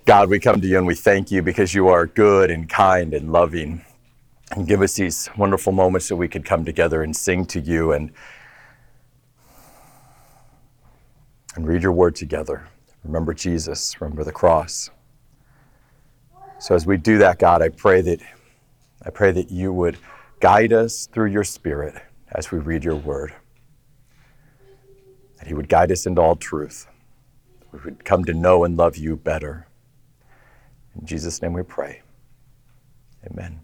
God, we come to you and we thank you because you are good and kind and loving. And give us these wonderful moments that we could come together and sing to you and read your word together. Remember Jesus, remember the cross. So as we do that, God, I pray that you would guide us through your Spirit as we read your word. That he would guide us into all truth. We would come to know and love you better. In Jesus' name we pray. Amen.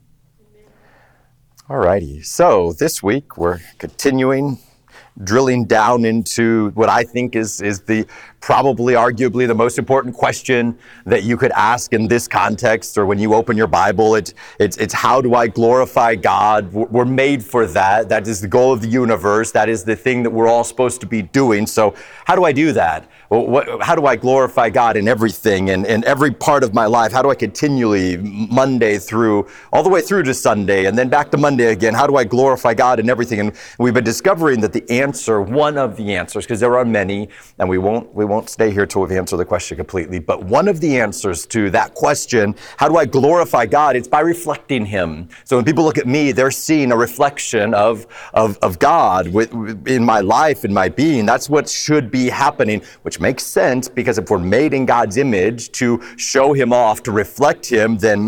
All righty. So this week we're continuing drilling down into what I think is the probably arguably the most important question that you could ask in this context, or when you open your Bible. It's how do I glorify God? We're made for that. That is the goal of the universe. That is the thing that we're all supposed to be doing. So how do I do that? How do I glorify God in everything and in every part of my life? How do I continually, Monday through, all the way through to Sunday, and then back to Monday again, how do I glorify God in everything? And we've been discovering that the answer, one of the answers, because there are many, and we won't stay here till we've answered the question completely, but one of the answers to that question, how do I glorify God? It's by reflecting him. So when people look at me, they're seeing a reflection of God in my life, in my being. That's what should be happening, which makes sense, because if we're made in God's image to show him off, to reflect him, then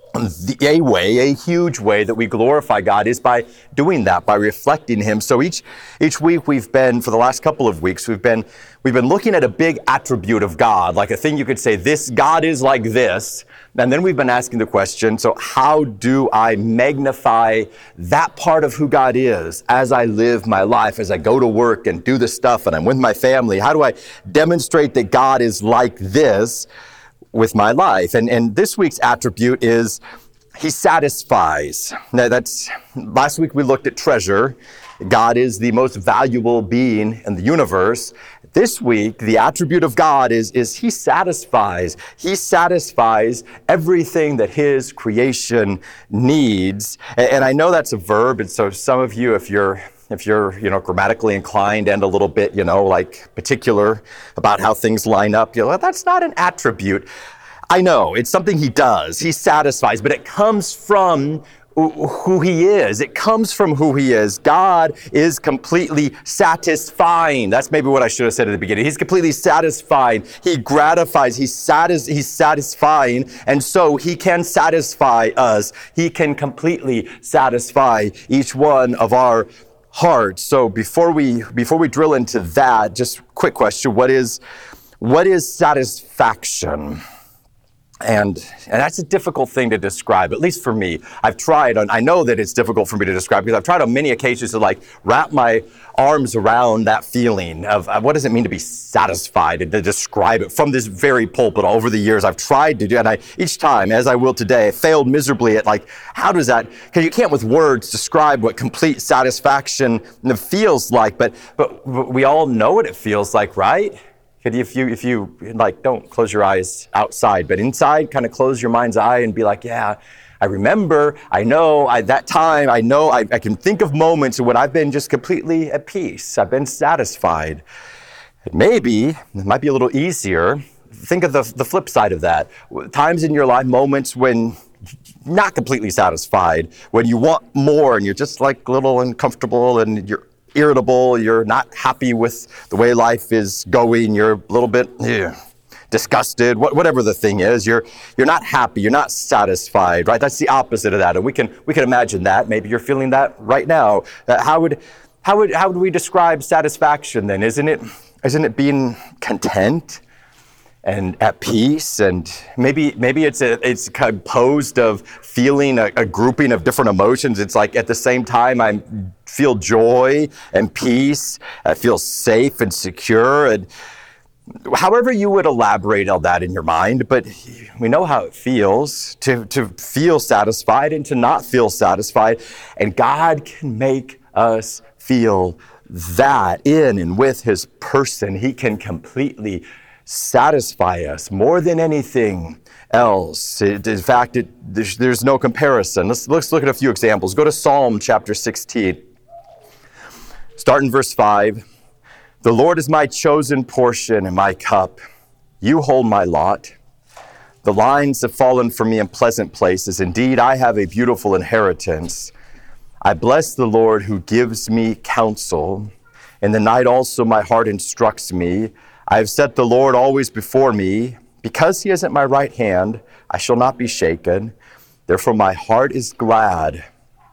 a huge way that we glorify God is by doing that, by reflecting him. So each week for the last couple of weeks, we've been looking at a big attribute of God, like a thing you could say, this God is like this. And then we've been asking the question, so how do I magnify that part of who God is as I live my life, as I go to work and do the stuff and I'm with my family? How do I demonstrate that God is like this with my life? And this week's attribute is he satisfies. Now last week we looked at treasure. God is the most valuable being in the universe. This week, the attribute of God is he satisfies. He satisfies everything that his creation needs. And I know that's a verb. And so some of you, if you're grammatically inclined and a little bit, like particular about how things line up, that's not an attribute. I know, it's something he does. He satisfies, but it comes from who he is. It comes from who he is. God is completely satisfying. That's maybe what I should have said at the beginning. He's completely satisfied. He gratifies. He's satisfying. And so he can satisfy us. He can completely satisfy each one of our hearts. So before we drill into that, just quick question. What is satisfaction? And that's a difficult thing to describe, at least for me. I've tried, and I know that it's difficult for me to describe because I've tried on many occasions to wrap my arms around that feeling of what does it mean to be satisfied, and to describe it from this very pulpit. Over the years, I've tried to do, and each time, as I will today, I failed miserably at how does that, because you can't with words describe what complete satisfaction feels like, but we all know what it feels like, right? If you don't close your eyes outside, but inside, kind of close your mind's eye and be like, yeah, I remember, I know, that time, I know, I can think of moments when I've been just completely at peace. I've been satisfied. And maybe, it might be a little easier, think of the flip side of that. Times in your life, moments when you're not completely satisfied, when you want more and you're just a little uncomfortable and you're irritable, you're not happy with the way life is going, you're a little bit disgusted, whatever the thing is, you're not happy, you're not satisfied, right? That's the opposite of that. And we can imagine that. Maybe you're feeling that right now. How would we describe satisfaction then? Isn't it being content and at peace? And maybe it's composed of feeling a grouping of different emotions. It's like at the same time I feel joy and peace, I feel safe and secure, and however you would elaborate all that in your mind, but we know how it feels to feel satisfied and to not feel satisfied, and God can make us feel that in and with his person. He can completely satisfy us more than anything else. In fact, there's no comparison. Let's look at a few examples. Go to Psalm chapter 16. Start in verse 5. The Lord is my chosen portion and my cup. You hold my lot. The lines have fallen for me in pleasant places. Indeed, I have a beautiful inheritance. I bless the Lord who gives me counsel. In the night also my heart instructs me. I have set the Lord always before me. Because he is at my right hand, I shall not be shaken. Therefore my heart is glad.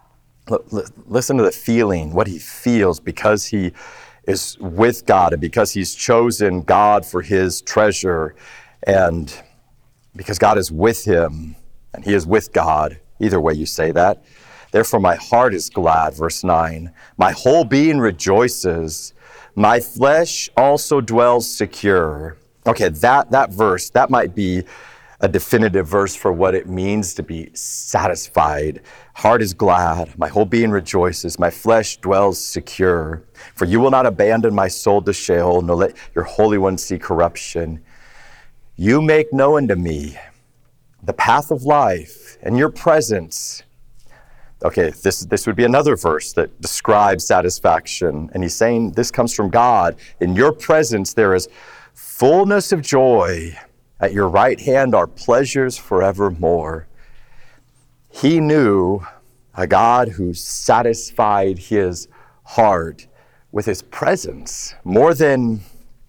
Listen to the feeling, what he feels because he is with God and because he's chosen God for his treasure and because God is with him and he is with God. Either way you say that. Therefore my heart is glad, verse 9. My whole being rejoices. My flesh also dwells secure. Okay, that verse, that might be a definitive verse for what it means to be satisfied. Heart is glad, my whole being rejoices, my flesh dwells secure. For you will not abandon my soul to Sheol, nor let your Holy One see corruption. You make known to me the path of life, and your presence. Okay, this would be another verse that describes satisfaction. And he's saying this comes from God. In your presence there is fullness of joy. At your right hand are pleasures forevermore. He knew a God who satisfied his heart with his presence more than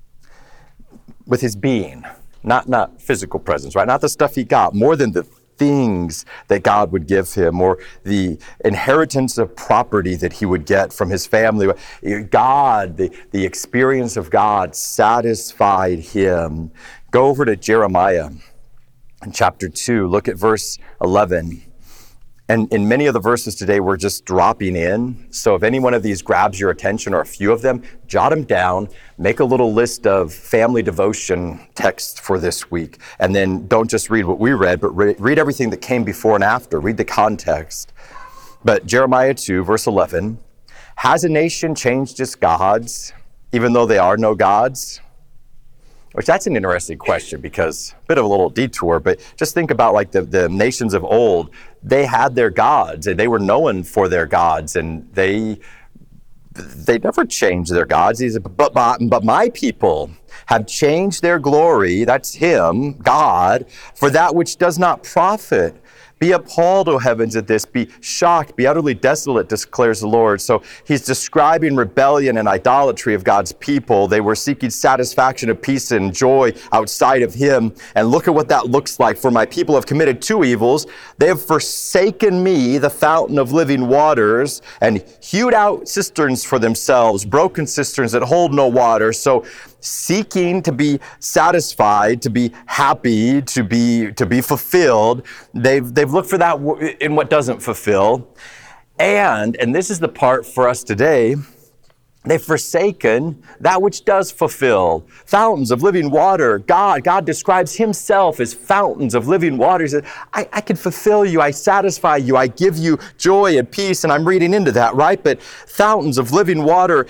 with his being. Not physical presence, right? Not the stuff he got, more than the things that God would give him or the inheritance of property that he would get from his family. God, the experience of God satisfied him. Go over to Jeremiah in chapter 2. Look at verse 11. And in many of the verses today, we're just dropping in. So if any one of these grabs your attention or a few of them, jot them down, make a little list of family devotion texts for this week. And then don't just read what we read, but read everything that came before and after. Read the context. But Jeremiah 2, verse 11, has a nation changed its gods, even though they are no gods? Which that's an interesting question because a bit of a little detour, but just think about like the nations of old. They had their gods and they were known for their gods and they never changed their gods. He said, but my people have changed their glory, that's him, God, for that which does not profit. Be appalled, O heavens, at this. Be shocked, be utterly desolate, declares the Lord. So he's describing rebellion and idolatry of God's people. They were seeking satisfaction of peace and joy outside of him. And look at what that looks like. For my people have committed two evils. They have forsaken me, the fountain of living waters, and hewed out cisterns for themselves, broken cisterns that hold no water. So seeking to be satisfied, to be happy, to be fulfilled. They've looked for that in what doesn't fulfill. And this is the part for us today, they've forsaken that which does fulfill. Fountains of living water. God describes himself as fountains of living water. He says, I can fulfill you, I satisfy you, I give you joy and peace, and I'm reading into that, right? But fountains of living water,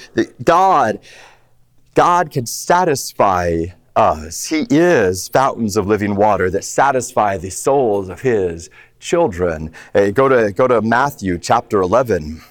God can satisfy us. He is fountains of living water that satisfy the souls of his children. Go to Matthew chapter 11.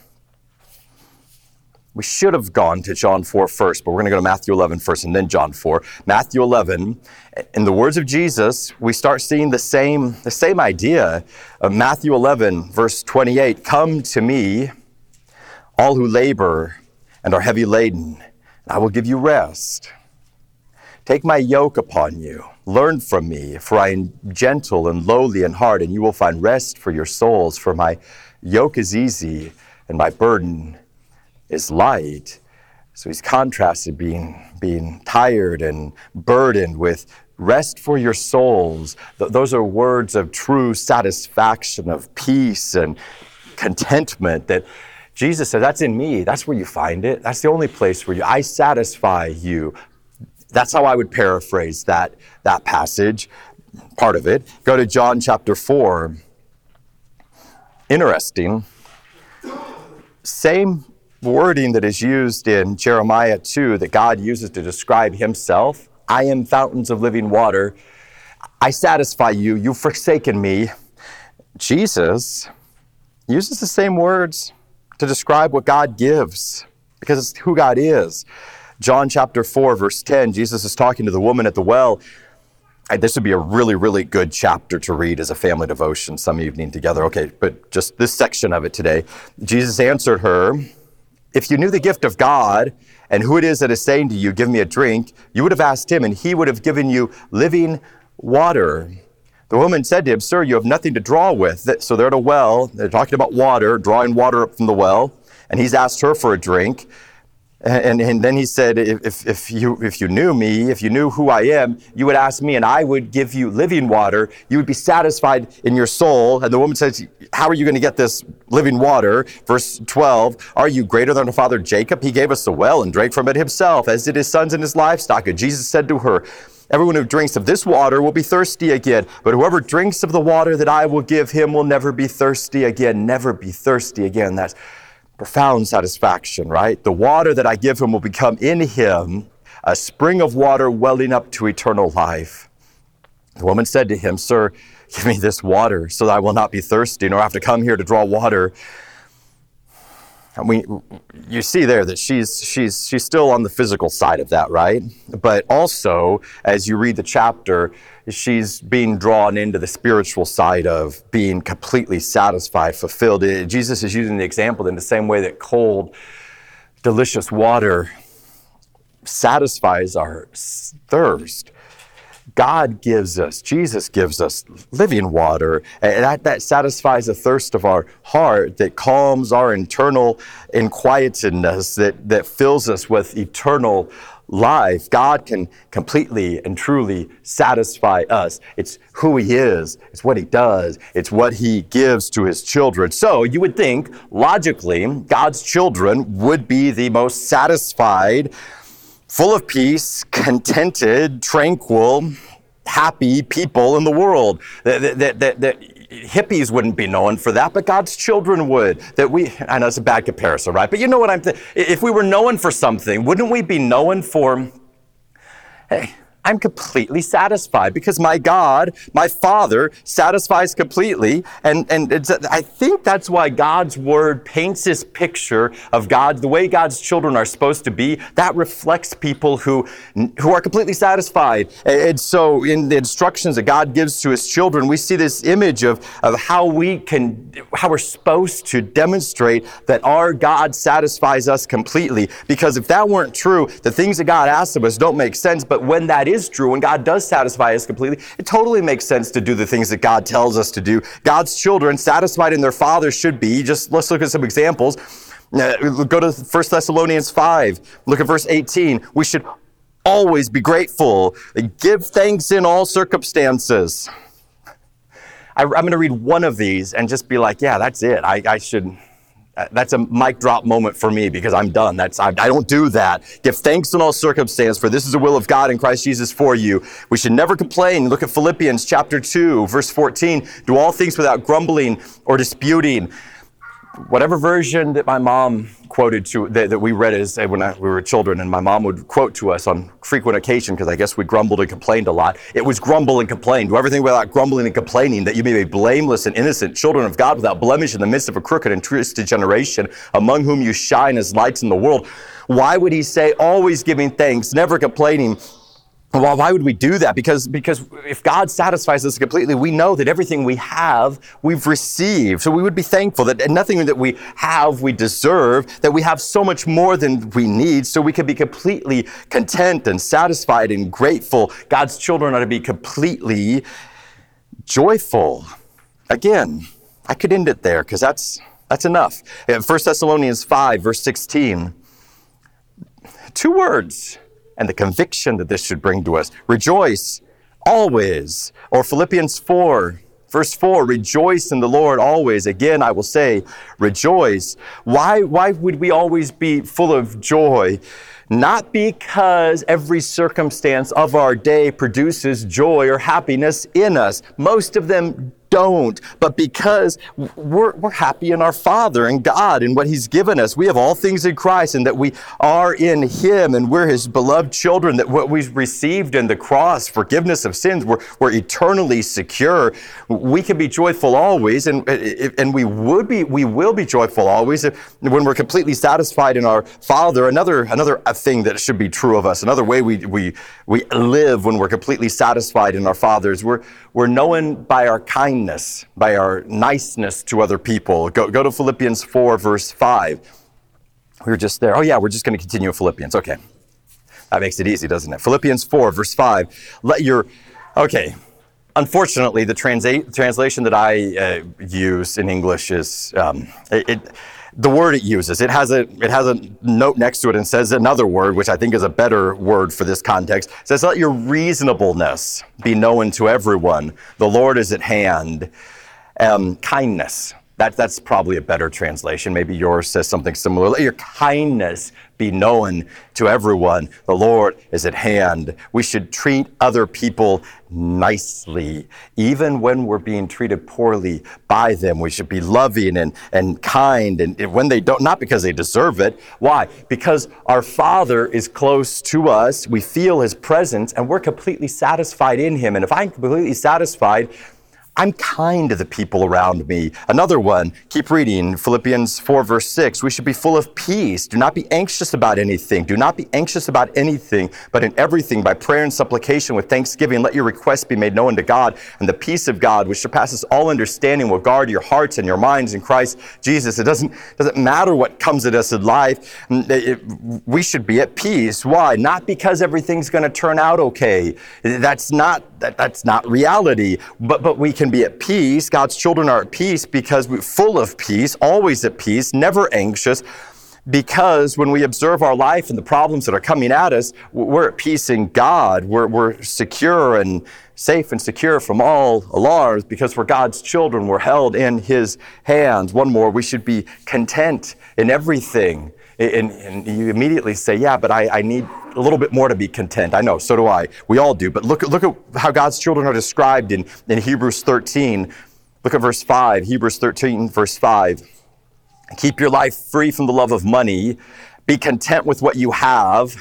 We should have gone to John 4 first, but we're going to go to Matthew 11 first and then John 4. Matthew 11, in the words of Jesus, we start seeing the same idea. Matthew 11, verse 28, come to me, all who labor and are heavy laden, I will give you rest. Take my yoke upon you. Learn from me, for I am gentle and lowly in heart, and you will find rest for your souls. For my yoke is easy and my burden is light. So he's contrasted being tired and burdened with rest for your souls. Those are words of true satisfaction, of peace and contentment that Jesus said, that's in me. That's where you find it. That's the only place where I satisfy you. That's how I would paraphrase that passage, part of it. Go to John chapter 4. Interesting. Same wording that is used in Jeremiah 2 that God uses to describe himself. I am fountains of living water. I satisfy you. You've forsaken me. Jesus uses the same words to describe what God gives, because it's who God is. John chapter 4, verse 10, Jesus is talking to the woman at the well, This would be a really, really good chapter to read as a family devotion some evening together. Okay, but just this section of it today. Jesus answered her, "If you knew the gift of God and who it is that is saying to you, 'Give me a drink,' you would have asked him, and he would have given you living water." The woman said to him, "Sir, you have nothing to draw with." So they're at a well. They're talking about water, drawing water up from the well. And he's asked her for a drink. And then he said, if you knew me, if you knew who I am, you would ask me and I would give you living water. You would be satisfied in your soul. And the woman says, "How are you going to get this living water?" Verse 12, "Are you greater than our father Jacob? He gave us the well and drank from it himself, as did his sons and his livestock." And Jesus said to her, "Everyone who drinks of this water will be thirsty again. But whoever drinks of the water that I will give him will never be thirsty again." Never be thirsty again. That's profound satisfaction, right? The water that I give him will become in him a spring of water welling up to eternal life. The woman said to him, "Sir, give me this water so that I will not be thirsty, nor have to come here to draw water." And you see there that she's still on the physical side of that, right? But also, as you read the chapter, she's being drawn into the spiritual side of being completely satisfied, fulfilled. Jesus is using the example in the same way that cold, delicious water satisfies our thirst. God gives us, Jesus gives us living water, and that satisfies the thirst of our heart, that calms our internal inquietedness, that fills us with eternal life. God can completely and truly satisfy us. It's who he is. It's what he does. It's what he gives to his children. So you would think, logically, God's children would be the most satisfied, full of peace, contented, tranquil, happy people in the world. That hippies wouldn't be known for that, but God's children would. I know it's a bad comparison, right? But you know what I'm saying? If we were known for something, wouldn't we be known for, hey, I'm completely satisfied because my God, my Father, satisfies completely. And I think that's why God's word paints this picture of God, the way God's children are supposed to be. That reflects people who are completely satisfied. And so in the instructions that God gives to his children, we see this image of how we're supposed to demonstrate that our God satisfies us completely. Because if that weren't true, the things that God asks of us don't make sense. But when that is true, when God does satisfy us completely, it totally makes sense to do the things that God tells us to do. God's children, satisfied in their Father, should be. Let's look at some examples. Go to 1 Thessalonians 5. Look at verse 18. We should always be grateful. Give thanks in all circumstances. I'm going to read one of these and just be like, yeah, that's it. I should. That's a mic drop moment for me because I'm done. I don't do that. Give thanks in all circumstances, for this is the will of God in Christ Jesus for you. We should never complain. Look at Philippians chapter 2, verse 14. Do all things without grumbling or disputing. Whatever version that my mom quoted to, that we read as when we were children, and my mom would quote to us on frequent occasion, because I guess we grumbled and complained a lot. It was grumble and complain. Do everything without grumbling and complaining, that you may be blameless and innocent, children of God without blemish in the midst of a crooked and twisted generation, among whom you shine as lights in the world. Why would he say always giving thanks, never complaining? Well, why would we do that? Because if God satisfies us completely, we know that everything we have, we've received. So we would be thankful that nothing that we have, we deserve, that we have so much more than we need, so we can be completely content and satisfied and grateful. God's children ought to be completely joyful. Again, I could end it there because that's enough. In 1 Thessalonians 5, verse 16, 2 words. And the conviction that this should bring to us. Rejoice always. Or Philippians 4, verse 4, rejoice in the Lord always. Again, I will say, rejoice. Why would we always be full of joy? Not because every circumstance of our day produces joy or happiness in us. Most of them don't, but because we're happy in our Father and God and what He's given us. We have all things in Christ, and that we are in Him, and we're His beloved children, that what we've received in the cross, forgiveness of sins, we're eternally secure. We can be joyful always, and we will be joyful always when we're completely satisfied in our Father. Another thing that should be true of us, another way we live when we're completely satisfied in our Father, is we're known by our kindness, by our niceness to other people. Go to Philippians 4, verse 5. We were just there. Oh yeah, we're just going to continue with Philippians. Okay. That makes it easy, doesn't it? Philippians 4, verse 5. Unfortunately, the translation that I use in English is, the word it uses, it has a note next to it and says another word, which I think is a better word for this context. It says, let your reasonableness be known to everyone. The Lord is at hand. Kindness. That's probably a better translation. Maybe yours says something similar. Let your kindness be known to everyone. The Lord is at hand. We should treat other people nicely, even when we're being treated poorly by them. We should be loving and kind, and when they don't, not because they deserve it. Why? Because our Father is close to us. We feel His presence, and we're completely satisfied in Him. And if I'm completely satisfied, I'm kind to the people around me. Another one, keep reading, Philippians 4, verse 6. We should be full of peace. Do not be anxious about anything. Do not be anxious about anything, but in everything, by prayer and supplication with thanksgiving, let your requests be made known to God. And the peace of God, which surpasses all understanding, will guard your hearts and your minds in Christ Jesus. It doesn't matter what comes at us in life. We should be at peace. Why? Not because everything's going to turn out okay. That's not reality. But we can be at peace. God's children are at peace because we're full of peace, always at peace, never anxious, because when we observe our life and the problems that are coming at us, we're at peace in God. We're secure and safe and secure from all alarms because we're God's children. We're held in His hands. One more, we should be content in everything. And you immediately say, yeah, but I need a little bit more to be content. I know, so do I. We all do. But look at how God's children are described in Hebrews 13. Look at verse 5. Hebrews 13, verse 5. Keep your life free from the love of money. Be content with what you have.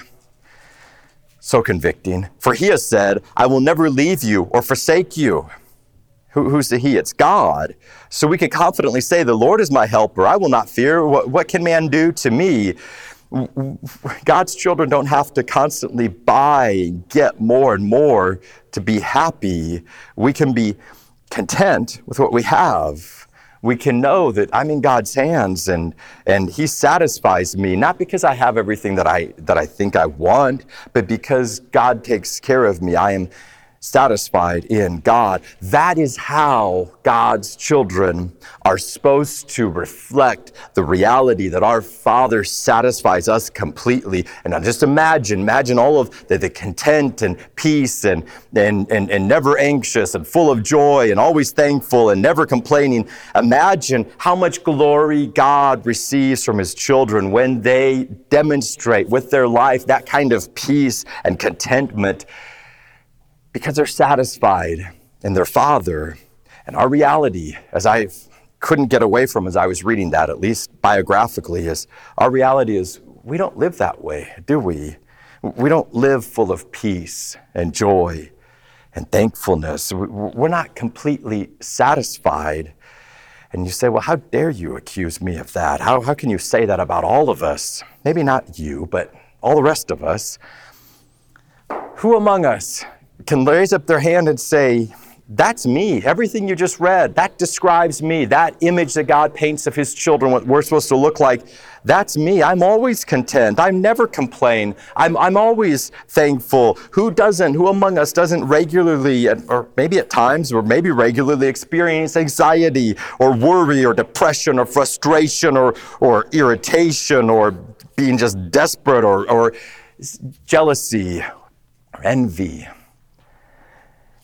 So convicting. For He has said, I will never leave you or forsake you. Who's the He? It's God. So we can confidently say, the Lord is my helper. I will not fear. What can man do to me? God's children don't have to constantly buy and get more and more to be happy. We can be content with what we have. We can know that I'm in God's hands and He satisfies me, not because I have everything that I think I want, but because God takes care of me. I am satisfied in God. That is how God's children are supposed to reflect the reality that our Father satisfies us completely. And now just imagine all of the content and peace and never anxious and full of joy and always thankful and never complaining. Imagine how much glory God receives from His children when they demonstrate with their life that kind of peace and contentment, because they're satisfied in their Father. And our reality, as I couldn't get away from as I was reading that, at least biographically, is our reality is we don't live that way, do we? We don't live full of peace and joy and thankfulness. We're not completely satisfied. And you say, well, how dare you accuse me of that? How can you say that about all of us? Maybe not you, but all the rest of us. Who among us can raise up their hand and say, that's me. Everything you just read, that describes me. That image that God paints of His children, what we're supposed to look like, that's me. I'm always content. I never complain. I'm always thankful. Who among us doesn't regularly, or maybe at times, or maybe regularly experience anxiety or worry or depression or frustration or irritation or being just desperate or jealousy or envy?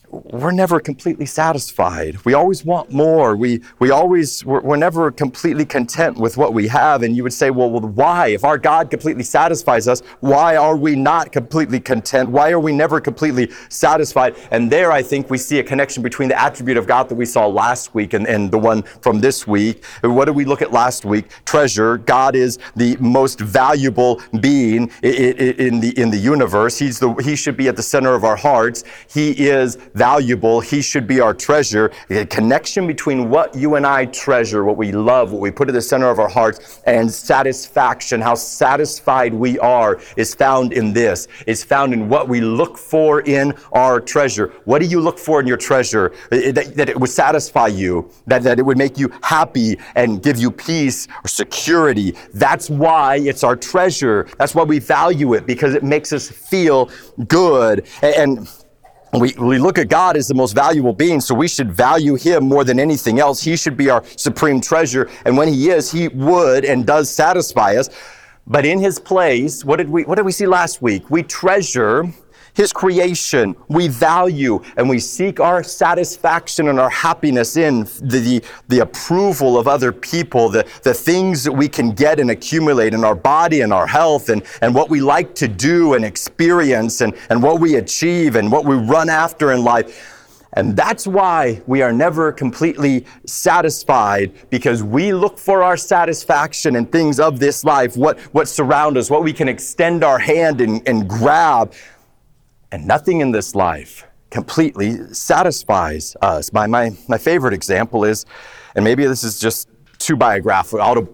we're never completely satisfied. We always want more. We're never completely content with what we have. And you would say, well, why? If our God completely satisfies us, why are we not completely content? Why are we never completely satisfied? And there, I think we see a connection between the attribute of God that we saw last week and the one from this week. What did we look at last week? Treasure. God is the most valuable being in the universe. He should be at the center of our hearts. He is valuable. He should be our treasure. A connection between what you and I treasure, what we love, what we put at the center of our hearts, and satisfaction, how satisfied we are, is found in this. It's found in what we look for in our treasure. What do you look for in your treasure? That it would satisfy you, that it would make you happy and give you peace or security. That's why it's our treasure. That's why we value it, because it makes us feel good. And we look at God as the most valuable being, so we should value him more than anything else. He should be our supreme treasure. And when he is, he would and does satisfy us. But in his place, what did we see last week? We treasure his creation. We value and we seek our satisfaction and our happiness in the approval of other people, the things that we can get and accumulate in our body and our health, and what we like to do and experience, and what we achieve and what we run after in life. And that's why we are never completely satisfied, because we look for our satisfaction in things of this life, what surround us, what we can extend our hand and grab. And nothing in this life completely satisfies us. My favorite example is, and maybe this is just too autobiographical,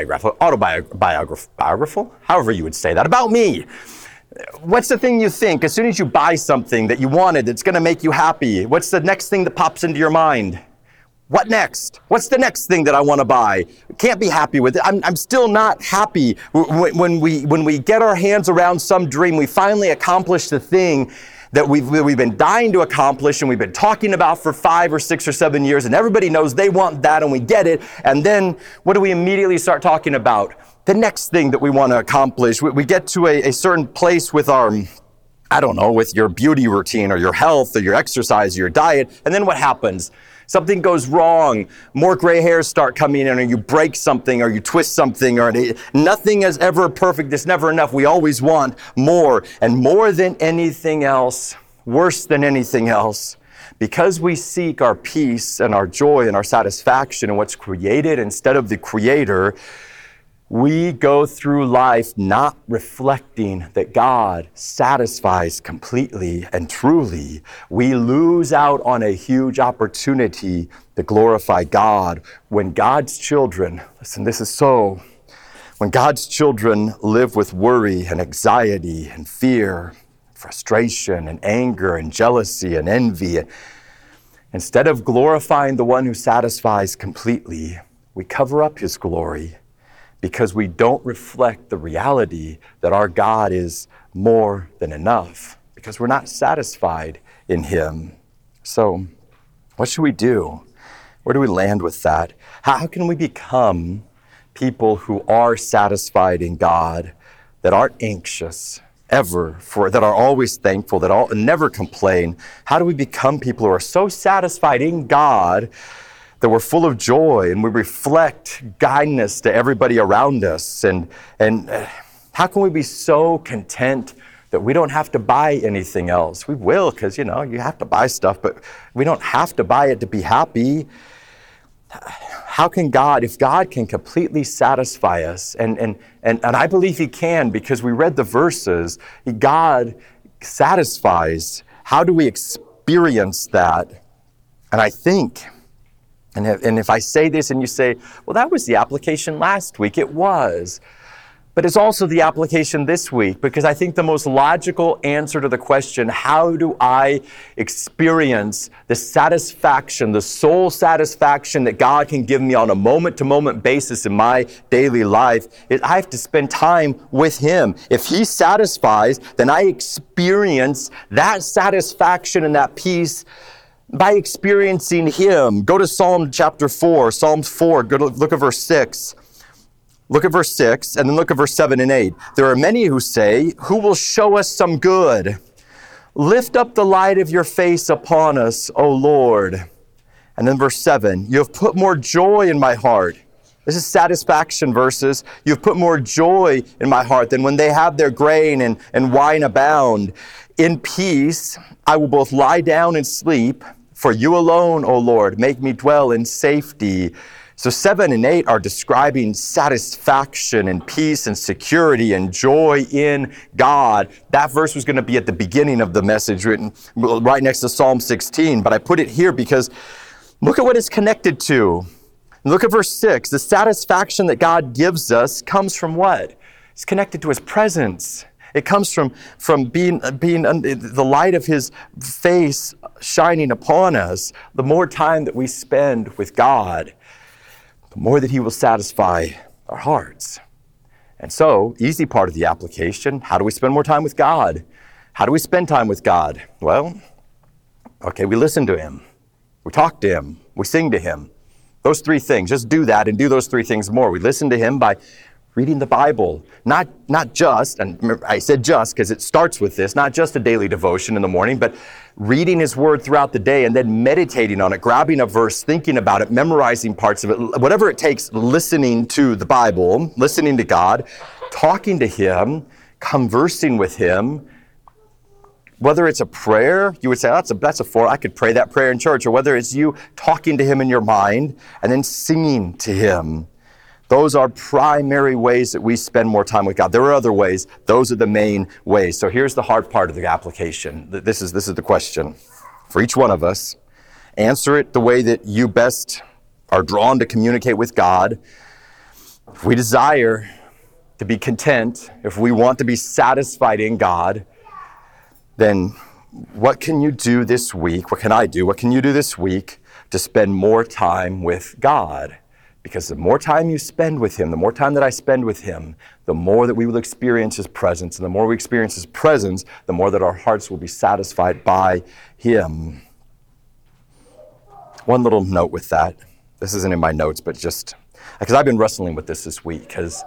however you would say that, about me. What's the thing you think as soon as you buy something that you wanted that's going to make you happy? What's the next thing that pops into your mind? What next? What's the next thing that I want to buy? Can't be happy with it. I'm still not happy. When we get our hands around some dream, we finally accomplish the thing that we've been dying to accomplish and we've been talking about for 5 or 6 or 7 years, and everybody knows they want that, and we get it. And then what do we immediately start talking about? The next thing that we want to accomplish. We get to a certain place with with your beauty routine or your health or your exercise or your diet, and then what happens? Something goes wrong, more gray hairs start coming in, or you break something, or you twist something, or nothing is ever perfect. It's never enough. We always want more, and more than anything else, worse than anything else, because we seek our peace and our joy and our satisfaction in what's created instead of the Creator. We go through life not reflecting that God satisfies completely and truly. We lose out on a huge opportunity to glorify God when God's children, when God's children live with worry and anxiety and fear, frustration and anger and jealousy and envy, instead of glorifying the one who satisfies completely, we cover up his glory, because we don't reflect the reality that our God is more than enough, because we're not satisfied in him. So what should we do? Where do we land with that? How can we become people who are satisfied in God, that aren't anxious ever, that are always thankful, that never complain? How do we become people who are so satisfied in God that we're full of joy and we reflect kindness to everybody around us? And how can we be so content that we don't have to buy anything else? We will, because, you have to buy stuff, but we don't have to buy it to be happy. How can God, if God can completely satisfy us, and I believe he can, because we read the verses, God satisfies. How do we experience that? And I think, and if I say this and you say, well, that was the application last week, it was. But it's also the application this week, because I think the most logical answer to the question, how do I experience the satisfaction, the soul satisfaction that God can give me on a moment-to-moment basis in my daily life, is I have to spend time with him. If he satisfies, then I experience that satisfaction and that peace by experiencing him. Go to Psalms 4, look at verse 6. Look at verse 6, and then look at verse 7 and 8. There are many who say, who will show us some good? Lift up the light of your face upon us, O Lord. And then verse 7, you have put more joy in my heart. This is satisfaction verses. You've put more joy in my heart than when they have their grain and wine abound. In peace, I will both lie down and sleep. For you alone, O Lord, make me dwell in safety. So 7 and 8 are describing satisfaction and peace and security and joy in God. That verse was going to be at the beginning of the message, written right next to Psalm 16. But I put it here because look at what it's connected to. Look at verse 6. The satisfaction that God gives us comes from what? It's connected to his presence. It comes from being the light of his face shining upon us. The more time that we spend with God, the more that he will satisfy our hearts. And so, easy part of the application, how do we spend more time with God? How do we spend time with God? Well, okay, we listen to him. We talk to him. We sing to him. Those 3 things, just do that and do those 3 things more. We listen to him by reading the Bible, not just, and I said just because it starts with this, not just a daily devotion in the morning, but reading his word throughout the day and then meditating on it, grabbing a verse, thinking about it, memorizing parts of it, whatever it takes, listening to the Bible, listening to God, talking to him, conversing with him. Whether it's a prayer, you would say, that's a 4, I could pray that prayer in church, or whether it's you talking to him in your mind and then singing to him. Those are primary ways that we spend more time with God. There are other ways. Those are the main ways. So here's the hard part of the application. This is the question for each one of us. Answer it the way that you best are drawn to communicate with God. If we desire to be content, if we want to be satisfied in God, then what can you do this week? What can I do? What can you do this week to spend more time with God? Because the more time you spend with him, the more time that I spend with him, the more that we will experience his presence. And the more we experience his presence, the more that our hearts will be satisfied by him. One little note with that. This isn't in my notes, but just because I've been wrestling with this week, because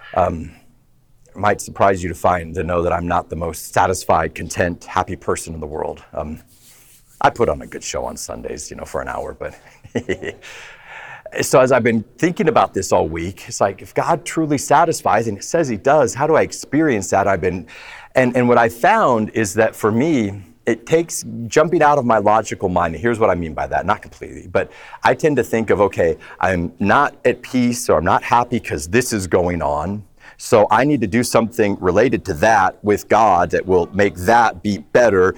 it might surprise you to know that I'm not the most satisfied, content, happy person in the world. I put on a good show on Sundays, for an hour, but so as I've been thinking about this all week, it's like, if God truly satisfies, and it says he does, how do I experience that? And what I found is that for me, it takes jumping out of my logical mind. And here's what I mean by that, not completely, but I tend to think of, okay, I'm not at peace or I'm not happy because this is going on. So I need to do something related to that with God that will make that be better.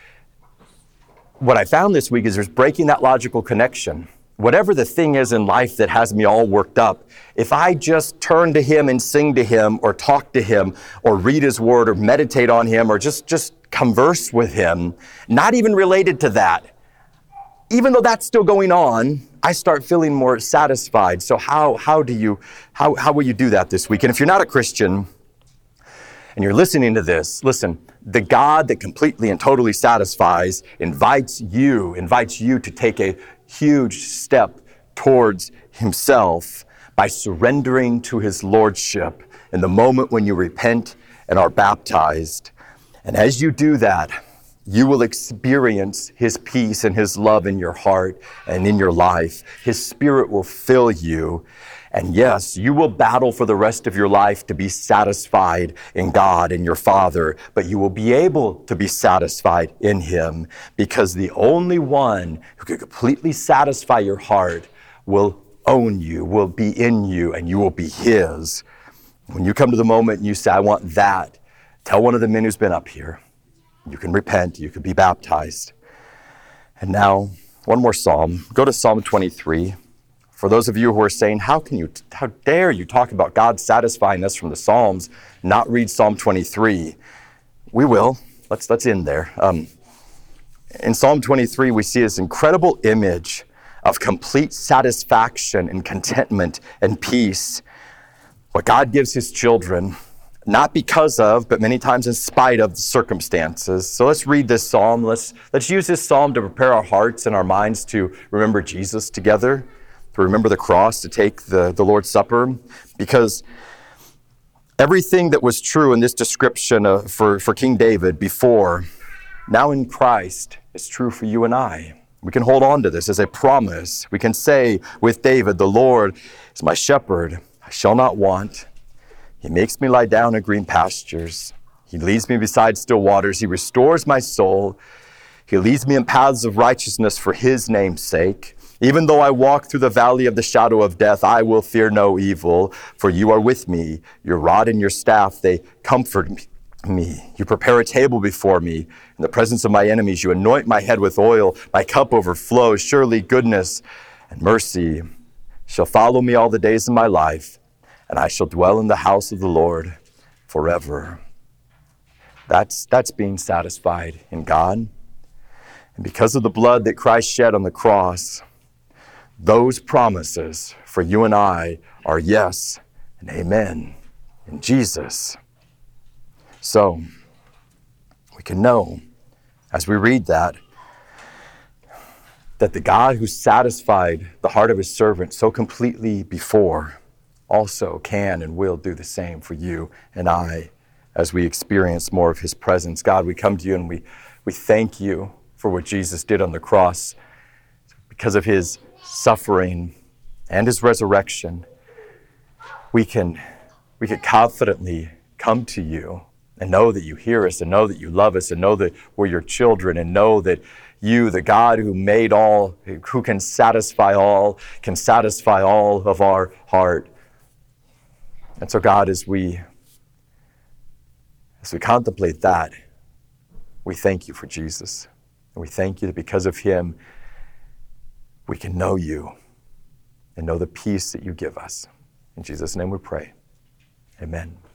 What I found this week is there's breaking that logical connection. Whatever the thing is in life that has me all worked up, if I just turn to him and sing to him or talk to him or read his word or meditate on him or just converse with him, not even related to that, even though that's still going on, I start feeling more satisfied. So how will you do that this week? And if you're not a Christian and you're listening to this, listen, the God that completely and totally satisfies invites you to take a huge step towards himself by surrendering to his lordship in the moment when you repent and are baptized. And as you do that, you will experience his peace and his love in your heart and in your life. His Spirit will fill you. And yes, you will battle for the rest of your life to be satisfied in God and your Father, but you will be able to be satisfied in him, because the only one who can completely satisfy your heart will own you, will be in you, and you will be his. When you come to the moment and you say, I want that, tell one of the men who's been up here. You can repent, you can be baptized. And now, one more psalm. Go to Psalm 23. For those of you who are saying, how dare you talk about God satisfying us from the Psalms, not read Psalm 23? We will. Let's end there. In Psalm 23, we see this incredible image of complete satisfaction and contentment and peace. What God gives his children, not because of, but many times in spite of the circumstances. So let's read this psalm. Let's use this psalm to prepare our hearts and our minds to remember Jesus together, to remember the cross, to take the Lord's Supper, because everything that was true in this description for King David before now in Christ is true for you and I. We can hold on to this as a promise. We can say with David, the Lord is my shepherd, I shall not want. He makes me lie down in green pastures. He leads me beside still waters. He restores my soul. He leads me in paths of righteousness for his name's sake. Even though I walk through the valley of the shadow of death, I will fear no evil, for you are with me. Your rod and your staff, they comfort me. You prepare a table before me in the presence of my enemies. You anoint my head with oil. My cup overflows. Surely goodness and mercy shall follow me all the days of my life, and I shall dwell in the house of the Lord forever. That's being satisfied in God. And because of the blood that Christ shed on the cross, those promises for you and I are yes and amen in Jesus. So, we can know, as we read that the God who satisfied the heart of his servant so completely before also can and will do the same for you and I as we experience more of his presence. God, we come to you and we thank you for what Jesus did on the cross. Because of his suffering and his resurrection, we can confidently come to you and know that you hear us, and know that you love us, and know that we're your children, and know that you, the God who made all, who can satisfy all of our heart. And so, God, as we contemplate that, we thank you for Jesus. And we thank you that because of him, we can know you and know the peace that you give us. In Jesus' name we pray. Amen.